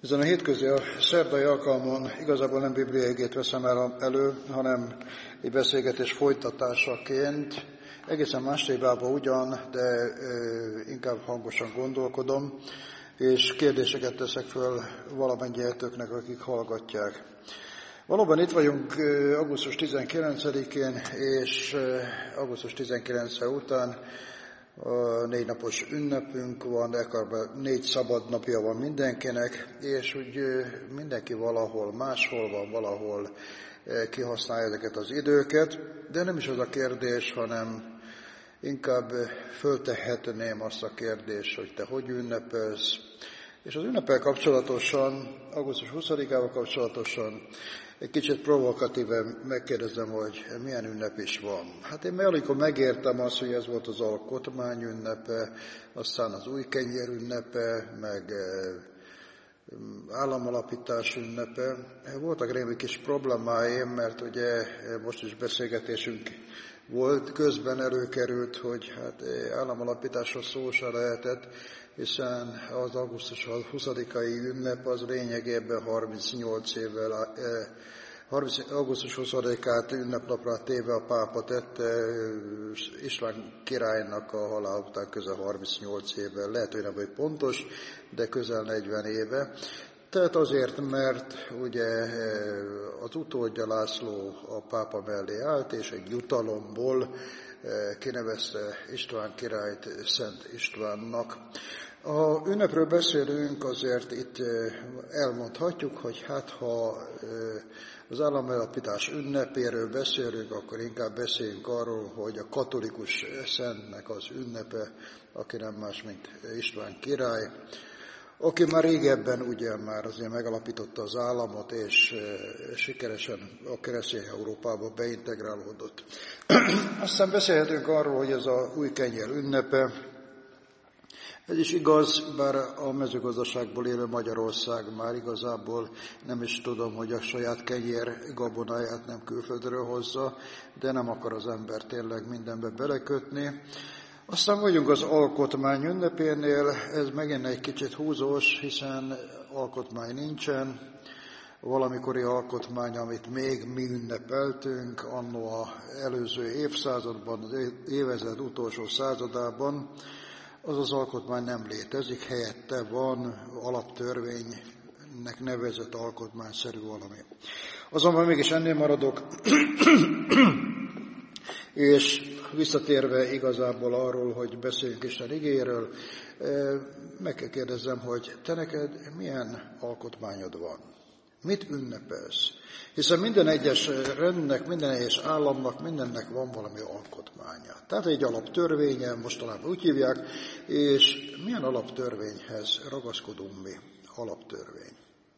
Ezen a hétközi, a szerdai alkalmon igazából nem bibliai igét veszem elő, hanem egy beszélgetés folytatásaként. Egészen más témába ugyan, de inkább hangosan gondolkodom, és kérdéseket teszek föl valamennyietőknek, akik hallgatják. Valóban itt vagyunk augusztus 19-én, és augusztus 19 után 4 napos ünnepünk van, ekkor 4 szabad napja van mindenkinek, és úgy mindenki valahol máshol van, valahol kihasználja ezeket az időket, de nem is az a kérdés, hanem inkább föltehetném azt a kérdést, hogy te hogy ünnepelsz. És az ünnepel kapcsolatosan, augusztus 20-ával kapcsolatosan egy kicsit provokatíven megkérdezem, hogy milyen ünnep is van. Hát én amikor megértem azt, hogy ez volt az alkotmány ünnepe, aztán az új kenyér ünnepe, meg államalapítás ünnepe. Voltak némi kis problémáim, mert ugye most is beszélgetésünk volt, közben előkerült, hogy hát államalapításról szó se lehetett, hiszen az augusztus 20-ai ünnep az lényegében 38 évvel, augusztus 20-át ünnepnapra téve a pápa tette István királynak a halál után közel 38 évvel, lehet, hogy nem vagy pontos, de közel 40 éve. Tehát azért, mert ugye az utódja László a pápa mellé állt, és egy jutalomból kinevezte István királyt Szent Istvánnak. Ha ünnepről beszélünk, azért itt elmondhatjuk, hogy hát ha az államalapítás ünnepéről beszélünk, akkor inkább beszéljünk arról, hogy a katolikus szentnek az ünnepe, aki nem más, mint István király, aki már régebben ugye már azért megalapította az államot, és sikeresen a keresztény Európába beintegrálódott. Aztán beszélhetünk arról, hogy ez a új kenyér ünnepe. Ez is igaz, bár a mezőgazdaságból élő Magyarország már igazából nem is tudom, hogy a saját kenyér gabonáját nem külföldről hozza, de nem akar az ember tényleg mindenbe belekötni. Aztán vagyunk az alkotmány ünnepénél, ez megint egy kicsit húzós, hiszen alkotmány nincsen. Valamikori alkotmány, amit még mi ünnepeltünk, anno az előző évszázadban, az évezred utolsó századában, az az alkotmány nem létezik, helyette van alaptörvénynek nevezett alkotmányszerű valami. Azonban mégis ennél maradok, és visszatérve igazából arról, hogy beszéljünk Isten igéről, meg kell kérdezzem, hogy te neked milyen alkotmányod van? Mit ünnepelsz? Hiszen minden egyes rendnek, minden egyes államnak, mindennek van valami alkotmánya. Tehát egy alaptörvénye, mostanában úgy hívják, és milyen alaptörvényhez ragaszkodunk mi? Alaptörvény.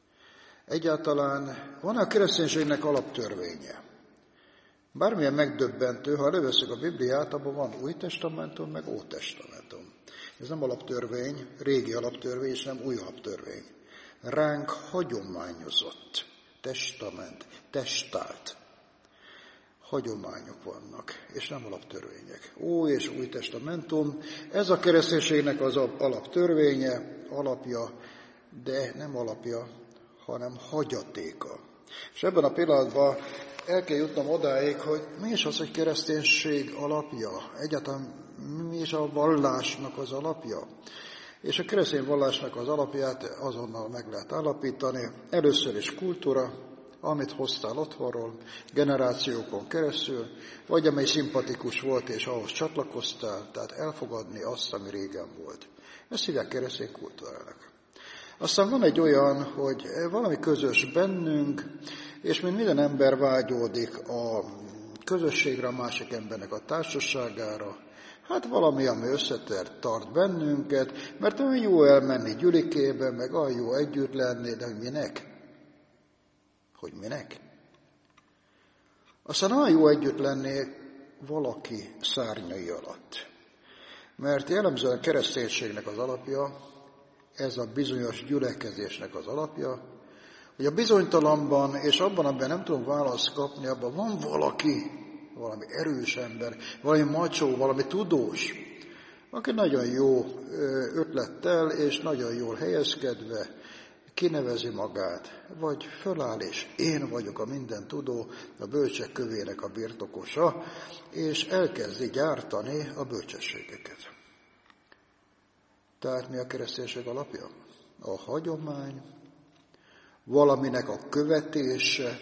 Egyáltalán van a kereszténységnek alaptörvénye? Bármilyen megdöbbentő, ha előveszünk a Bibliát, abban van Új Testamentum, meg Ótestamentum. Ez nem alaptörvény, régi alaptörvény, és nem új alaptörvény. Ránk hagyományozott testament, testált hagyományok vannak, és nem alaptörvények. Új és Új Testamentum, ez a kereszténységnek az alaptörvénye, alapja, de nem alapja, hanem hagyatéka. És ebben a pillanatban el kell jutnom odáig, hogy mi is az, hogy kereszténység alapja, egyáltalán mi is a vallásnak az alapja. És a keresztény vallásnak az alapját azonnal meg lehet állapítani. Először is kultúra, amit hoztál otthonról, generációkon keresztül, vagy amely szimpatikus volt, és ahhoz csatlakoztál, tehát elfogadni azt, ami régen volt. Ezt hívják keresztény kultúrának. Aztán van egy olyan, hogy valami közös bennünk, és mint minden ember vágyódik a közösségre, a másik embernek a társaságára, hát valami, ami tart bennünket, mert olyan jó elmenni gyülikébe, meg olyan jó együtt lenni, de hogy minek? Hogy minek? Aztán olyan jó együtt lenni valaki szárnyai alatt. Mert jellemzően a kereszténységnek az alapja, ez a bizonyos gyülekezésnek az alapja, hogy a bizonytalanban és abban, amiben nem tudunk választ kapni, abban van valaki, valami erős ember, valami macsó, valami tudós, aki nagyon jó ötlettel és nagyon jól helyezkedve kinevezi magát, vagy föláll, és én vagyok a mindentudó, a bölcsek kövének a birtokosa, és elkezdi gyártani a bölcsességeket. Tehát mi a kereszténység alapja? A hagyomány, valaminek a követése,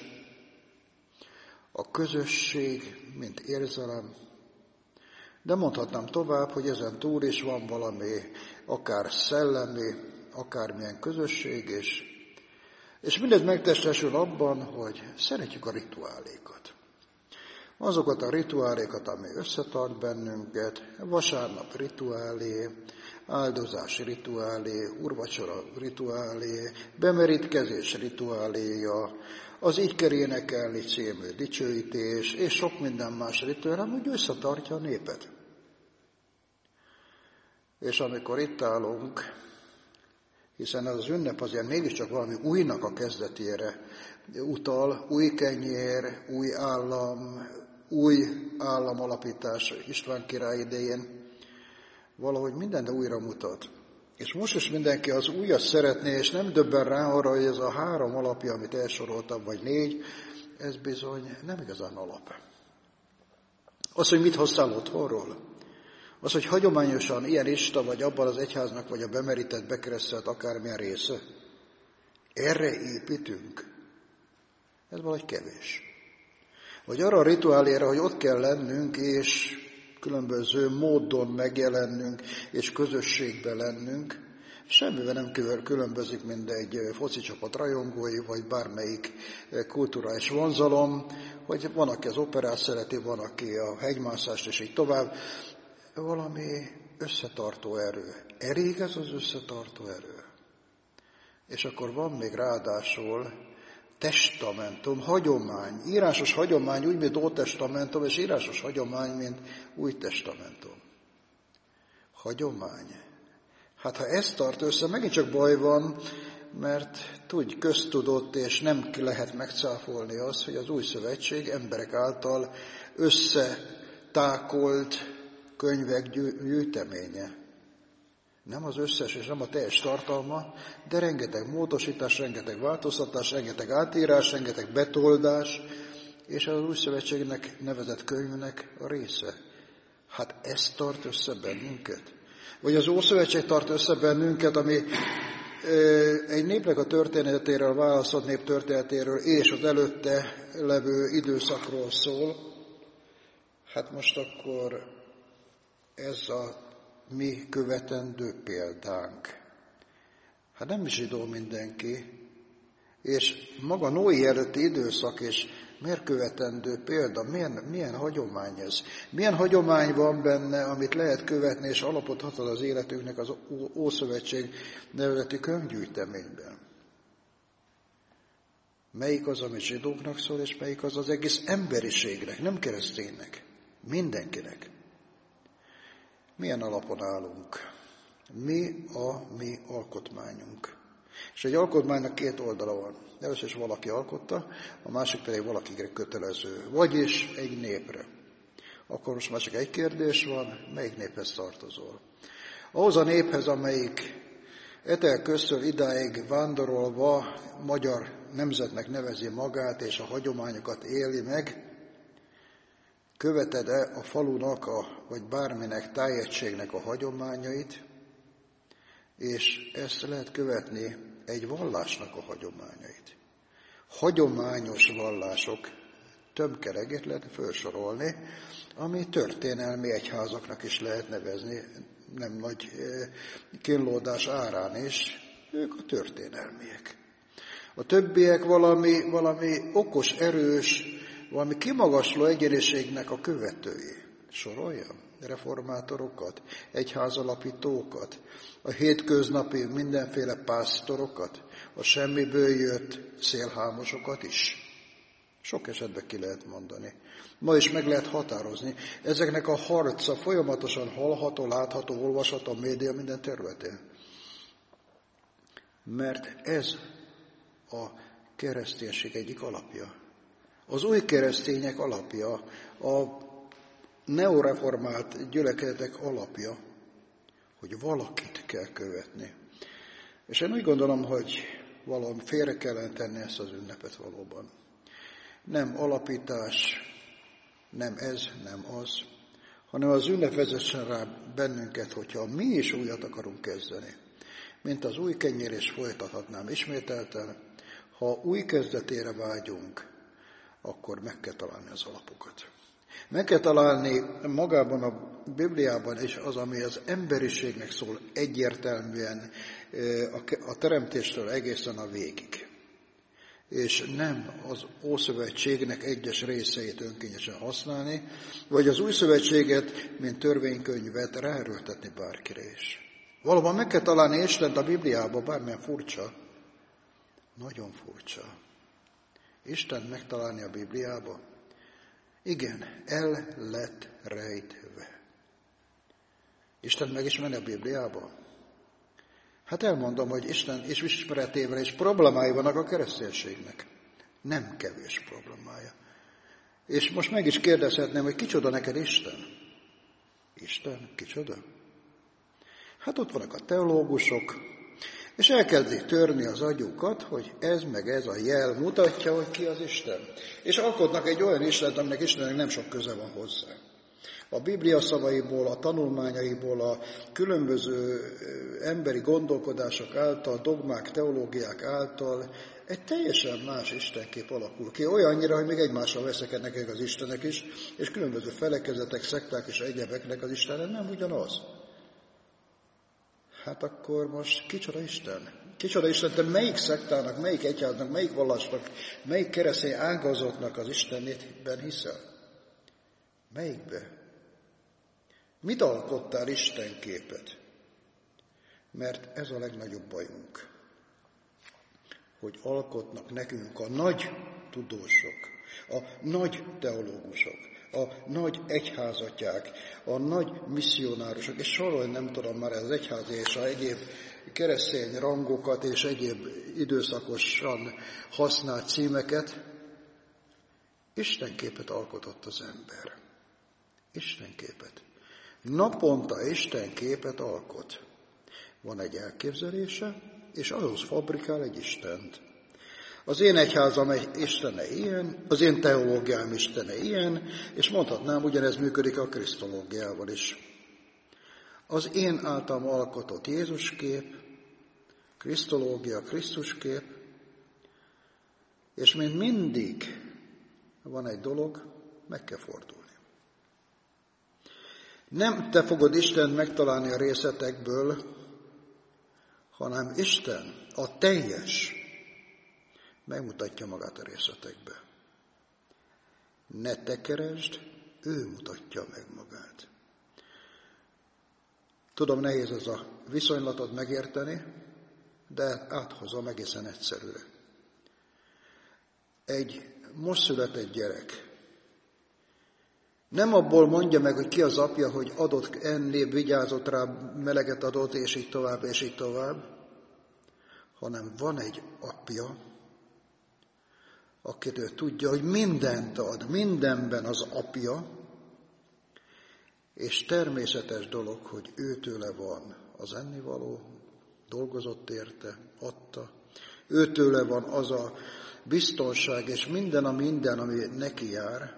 a közösség, mint érzelem, de mondhatnám tovább, hogy ezen túl is van valami, akár szellemi, akármilyen közösség, és mindez megtestesül abban, hogy szeretjük a rituálékat. Azokat a rituálékat, ami összetart bennünket, vasárnap rituálé, áldozási rituálé, úrvacsora rituálé, bemerítkezés rituáléja, az így kell énekelni című dicsőítés, és sok minden más rituál, úgy összetartja a népet. És amikor itt állunk, hiszen ez az ünnep azért mégiscsak valami újnak a kezdetére utal, új kenyér, új állam, új államalapítás István király idején, valahogy minden újra mutat. És most is mindenki az újat szeretné, és nem döbben rá arra, hogy ez a 3 alapja, amit elsoroltam, vagy 4, ez bizony nem igazán alap. Az, hogy mit hoztál otthonról, az, hogy hagyományosan ilyen ista vagy abban az egyháznak, vagy a bemerített, bekeresztelt akármilyen része, erre építünk. Ez valahogy kevés. Vagy arra a rituálére, hogy ott kell lennünk, és különböző módon megjelennünk, és közösségben lennünk, semmivel nem különbözik, mint egy foci csapat rajongói, vagy bármelyik kulturális vonzalom, hogy van, aki az operát szereti, van, aki a hegymászást, és így tovább. Valami összetartó erő. Elég ez az összetartó erő. És akkor van még ráadásul testamentum, hagyomány, írásos hagyomány, úgy, mint Ótestamentum, és írásos hagyomány, mint Új Testamentum. Hagyomány. Hát ha ezt tart össze, megint csak baj van, mert tudj, köztudott, és nem lehet megcáfolni azt, hogy az Új Szövetség emberek által összetákolt könyvek gyűjteménye. Nem az összes és nem a teljes tartalma, de rengeteg módosítás, rengeteg változtatás, rengeteg átírás, rengeteg betoldás, és az Új Szövetségnek nevezett könyvnek a része. Hát ez tart össze bennünket. Vagy az Ószövetség tart össze bennünket, ami egy népnek a történetéről, a választott nép történetéről és az előtte levő időszakról szól. Hát most akkor ez a mi követendő példánk. Hát nem zsidó mindenki, és maga Noé előtti időszak, és miért követendő példa, milyen hagyomány ez? Milyen hagyomány van benne, amit lehet követni, és alapot ad az életünknek az Ószövetség nevezeti könyvgyűjteményben? Melyik az, ami zsidóknak szól, és melyik az egész emberiségnek, nem kereszténynek, mindenkinek? Milyen alapon állunk? Mi a mi alkotmányunk? És egy alkotmánynak 2 oldala van. Először is valaki alkotta, a másik pedig valakire kötelező, vagyis egy népre. Akkor most már csak egy kérdés van, melyik néphez tartozol? Ahhoz a néphez, amelyik etel köztől idáig vándorolva magyar nemzetnek nevezi magát, és a hagyományokat éli meg, követed-e a falunak, vagy bárminek, tájegységnek a hagyományait, és ezt lehet követni egy vallásnak a hagyományait. Hagyományos vallások tömkelegét lehet felsorolni, ami történelmi egyházaknak is lehet nevezni, nem nagy kínlódás árán is, ők a történelmiek. A többiek valami okos, erős, valami kimagasló egyéniségnek a követői. Soroljam? Reformátorokat, egyházalapítókat, a hétköznapi mindenféle pásztorokat, a semmiből jött szélhámosokat is. Sok esetben ki lehet mondani. Ma is meg lehet határozni. Ezeknek a harca folyamatosan hallható, látható, olvasható a média minden területén. Mert ez a kereszténység egyik alapja. Az új keresztények alapja, a neoreformált gyülekezetek alapja, hogy valakit kell követni. És én úgy gondolom, hogy valami félre kellene tenni ezt az ünnepet valóban. Nem alapítás, nem ez, nem az, hanem az ünnep vezessen rá bennünket, hogyha mi is újat akarunk kezdeni. Mint az új kenyérés folytathatnám ismételten, ha új kezdetére vágyunk, akkor meg kell találni az alapokat. Meg kell találni magában a Bibliában is az, ami az emberiségnek szól egyértelműen a teremtéstől egészen a végig. És nem az Ószövetségnek egyes részeit önkényesen használni, vagy az Új Szövetséget, mint törvénykönyvet ráerőltetni bárkire is. Valóban meg kell találni Istent a Bibliában, bármilyen furcsa, nagyon furcsa. Istent megtalálni a Bibliában? Igen, el lett rejtve. Isten megismeri a Bibliában? Hát elmondom, hogy Isten és ismeretével és problémái vannak a kereszténységnek. Nem kevés problémája. És most meg is kérdezhetném, hogy kicsoda neked Isten? Isten, kicsoda? Hát ott vannak a teológusok, és elkezdik törni az agyukat, hogy ez meg ez a jel mutatja, hogy ki az Isten. És alkotnak egy olyan Istent, aminek Istennek nem sok köze van hozzá. A Biblia szavaiból, a tanulmányaiból, a különböző emberi gondolkodások által, dogmák, teológiák által egy teljesen más istenkép alakul ki. Olyannyira, hogy még egymással veszekednek az istenek is, és különböző felekezetek, szekták és egyebeknek az Istenek nem ugyanaz. Hát akkor most kicsoda Isten? Kicsoda Isten, te melyik szektának, melyik egyháznak, melyik vallásnak, melyik keresztény ágazatnak az Istenében hiszel? Melyikbe? Mit alkottál Isten képet? Mert ez a legnagyobb bajunk, hogy alkotnak nekünk a nagy tudósok, a nagy teológusok, a nagy egyházatják, a nagy misszionárusok, és sorolni nem tudom már az egyházi és a egyéb keresztény rangokat és egyéb időszakosan használt címeket. Istenképet alkotott az ember. Istenképet. Naponta Istenképet alkot. Van egy elképzelése, és ahhoz fabrikál egy Istent. Az én egyházam istene ilyen, az én teológiám istene ilyen, és mondhatnám, ugyanez működik a krisztológiával is. Az én általam alkotott Jézuskép, krisztológia, Krisztuskép, és mint mindig van egy dolog, meg kell fordulni. Nem te fogod Istent megtalálni a részletekből, hanem Isten, a teljes, megmutatja magát a részletekbe. Ne te keresd, ő mutatja meg magát. Tudom, nehéz ez a viszonylatot megérteni, de áthozom egészen egyszerűre. Egy most született gyerek nem abból mondja meg, hogy ki az apja, hogy adott enni, vigyázott rá, meleget adott, és így tovább, hanem van egy apja, akitől tudja, hogy mindent ad, mindenben az apja, és természetes dolog, hogy őtőle van az ennivaló, dolgozott érte, adta, őtőle van az a biztonság, és minden, ami neki jár.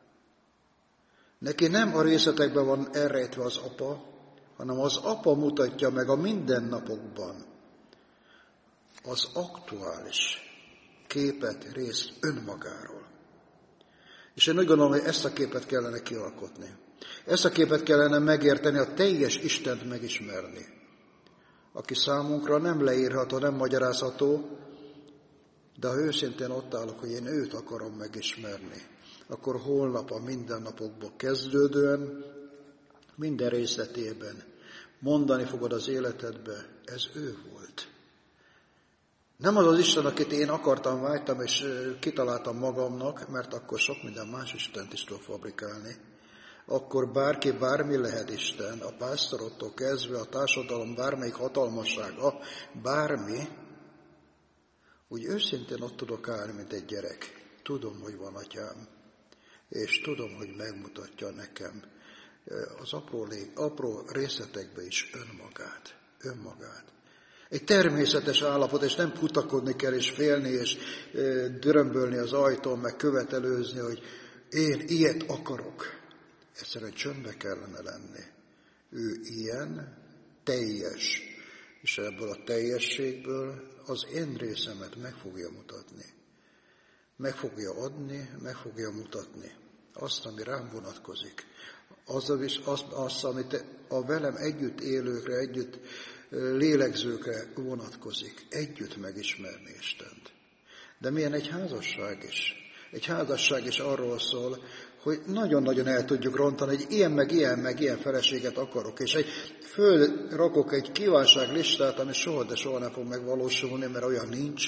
Neki nem a részletekben van elrejtve az apa, hanem az apa mutatja meg a mindennapokban az aktuális képet, részt önmagáról. És én úgy gondolom, hogy ezt a képet kellene kialkotni. Ezt a képet kellene megérteni, a teljes Istent megismerni, aki számunkra nem leírható, nem magyarázható, de ha őszintén ott állok, hogy én őt akarom megismerni, akkor holnap a mindennapokból kezdődően, minden részletében mondani fogod az életedbe, ez ő volt. Nem az az Isten, akit én akartam, vágytam, és kitaláltam magamnak, mert akkor sok minden más Istent is tudok fabrikálni. Akkor bárki, bármi lehet Isten, a pásztorottól kezdve, a társadalom bármelyik hatalmassága, bármi, úgy őszintén ott tudok állni, mint egy gyerek. Tudom, hogy van atyám, és tudom, hogy megmutatja nekem az apró részletekbe is önmagát. Egy természetes állapot, és nem kutakodni kell, és félni, és dörömbölni az ajtón, meg követelőzni, hogy én ilyet akarok. Egyszerűen csöndbe kellene lenni. Ő ilyen, teljes, és ebből a teljességből az én részemet meg fogja mutatni. Meg fogja adni, meg fogja mutatni. Azt, ami rám vonatkozik. Azt, amit a velem együtt élőkre, együtt lélegzőkre vonatkozik. Együtt megismerni Istent. De milyen egy házasság is? Egy házasság is arról szól, hogy nagyon-nagyon el tudjuk rontani, hogy ilyen, meg ilyen feleséget akarok. És fölrakok egy kívánságlistát, ami soha, de soha nem fog megvalósulni, mert olyan nincs.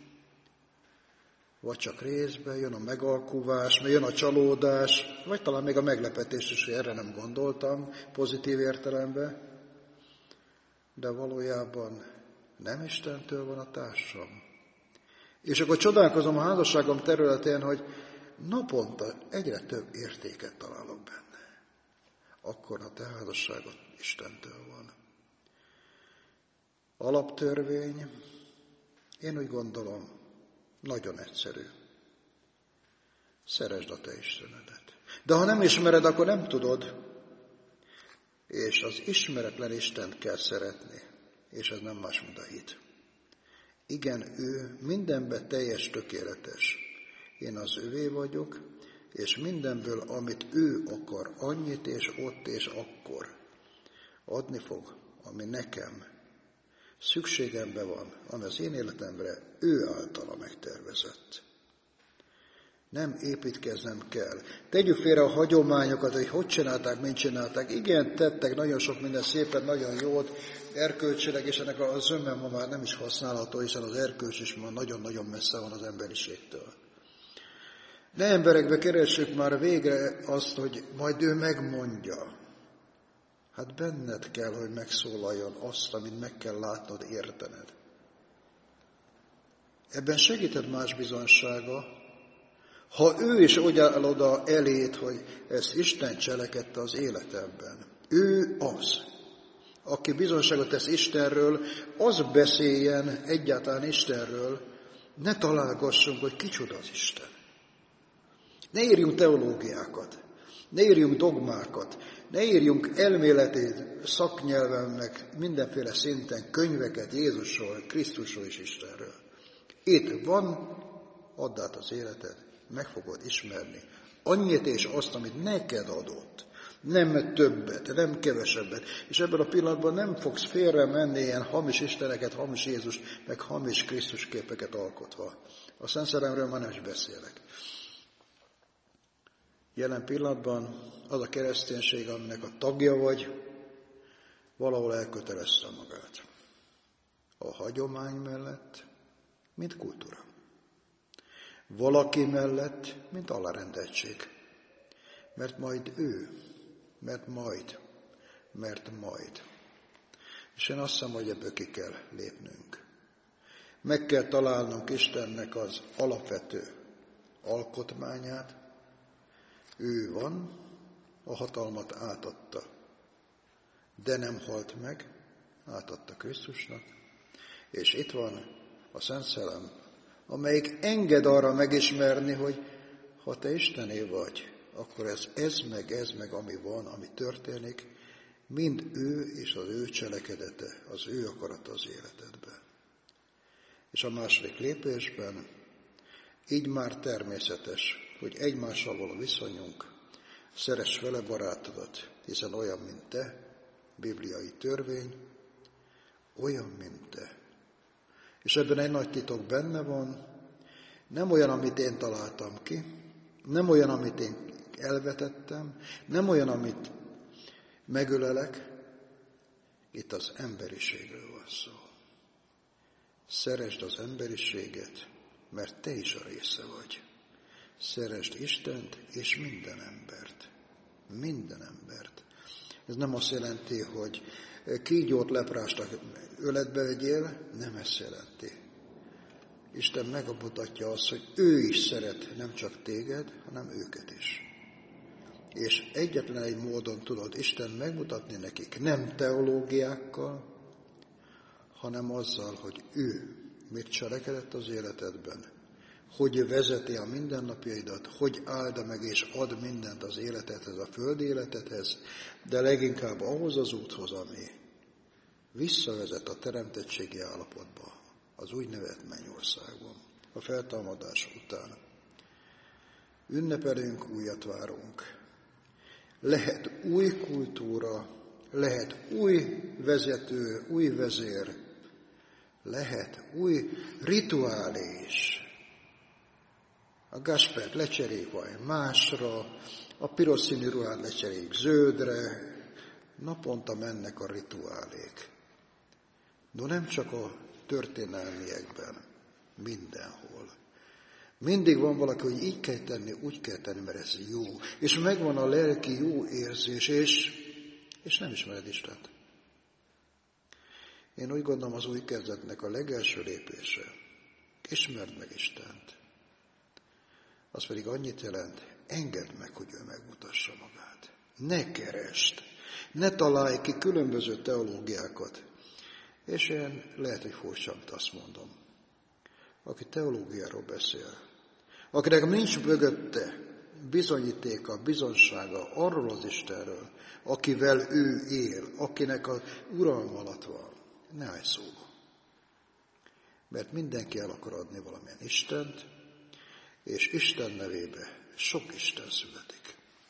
Vagy csak részben, jön a megalkuvás, jön a csalódás, vagy talán még a meglepetés is, hogy erre nem gondoltam, pozitív értelemben. De valójában nem Istentől van a társam. És akkor csodálkozom a házasságom területén, hogy naponta egyre több értéket találok benne. Akkor a te házasságod Istentől van. Alaptörvény, én úgy gondolom, nagyon egyszerű. Szeresd a te Istenedet. De ha nem ismered, akkor nem tudod. És az ismeretlen Istent kell szeretni. És ez nem más, mint a hit. Igen, ő mindenben teljes, tökéletes. Én az övé vagyok, és mindenből, amit ő akar, annyit és ott és akkor adni fog, ami nekem szükségembe van, ami az én életemre ő általa megtervezett. Nem építkeznem kell. Tegyük félre a hagyományokat, hogy csinálták, mint csinálták. Igen, tettek nagyon sok minden szépet, nagyon jót, erkölcsileg, és ennek a zömmel ma már nem is használható, hiszen az erkölcs is ma nagyon-nagyon messze van az emberiségtől. Ne emberekbe keressük már végre azt, hogy majd ő megmondja. Hát benned kell, hogy megszólaljon azt, amit meg kell látnod, értened. Ebben segített más bizonysága, ha ő is úgy áll oda elét, hogy ezt Isten cselekedte az életemben. Ő az, aki bizonyságot tesz Istenről, az beszéljen egyáltalán Istenről, ne találgassunk, hogy kicsoda az Isten. Ne írjunk teológiákat, ne írjunk dogmákat, ne írjunk elméleti szaknyelvennek mindenféle szinten könyveket Jézusról, Krisztusról és Istenről. Itt van, add át az életed, meg fogod ismerni annyit és azt, amit neked adott. Nem többet, nem kevesebbet. És ebben a pillanatban nem fogsz félre menni ilyen hamis isteneket, hamis Jézus, meg hamis Krisztus képeket alkotva. A Szent Szellemről már nem is beszélek. Jelen pillanatban az a kereszténység, aminek a tagja vagy, valahol elkötelezte magát. A hagyomány mellett, mint kultúra. Valaki mellett, mint alárendeltség. Mert majd ő, mert majd. És én azt hiszem, hogy ebből ki kell lépnünk. Meg kell találnunk Istennek az alapvető alkotmányát. Ő van, a hatalmat átadta, de nem halt meg, átadta Krisztusnak, és itt van a Szent Szellem, amelyik enged arra megismerni, hogy ha te Istené vagy, akkor ez meg, ami van, ami történik, mind ő és az ő cselekedete, az ő akarata az életedben. És a második lépésben így már természetes, hogy egymással való viszonyunk, szeress vele barátodat, hiszen olyan, mint te, bibliai törvény, olyan, mint te. És ebben egy nagy titok benne van, nem olyan, amit én találtam ki, nem olyan, amit én elvetettem, nem olyan, amit megölelek, itt az emberiségről van szó. Szeresd az emberiséget, mert te is a része vagy. Szeresd Istent és minden embert. Minden embert. Ez nem azt jelenti, hogy kígyót, leprást öletbe vegyél, nem ezt jelenti. Isten megmutatja azt, hogy ő is szeret nem csak téged, hanem őket is. És egyetlen egy módon tudod Isten megmutatni nekik, nem teológiákkal, hanem azzal, hogy ő mit cselekedett az életedben, hogy vezeti a mindennapjaidat, hogy álda meg és ad mindent az életedhez, a földi életedhez, de leginkább ahhoz az úthoz, ami visszavezet a teremtettségi állapotba, az úgynevezett mennyországban, a feltámadás után. Ünnepelünk, újat várunk. Lehet új kultúra, lehet új vezető, új vezér, lehet új rituálés. A Gaspert lecseréljük valami másra, a piros színű ruhát lecseréljük zöldre, naponta mennek a rituálék. De nem csak a történelmiekben, mindenhol. Mindig van valaki, hogy így kell tenni, úgy kell tenni, mert ez jó. És megvan a lelki jó érzés, és nem ismered Istent. Én úgy gondolom, az új kezdetnek a legelső lépése. Ismerd meg Istent. Az pedig annyit jelent, engedd meg, hogy ő megmutassa magát. Ne keresd, ne találj ki különböző teológiákat. És én lehet, hogy furcsa, amit azt mondom. Aki teológiáról beszél, akinek nincs mögötte bizonyítéka, bizonsága arról az Istenről, akivel ő él, akinek az uralma alatt van, ne állj szóba. Mert mindenki el akar adni valamilyen Istent, és Isten nevébe sok Isten születik.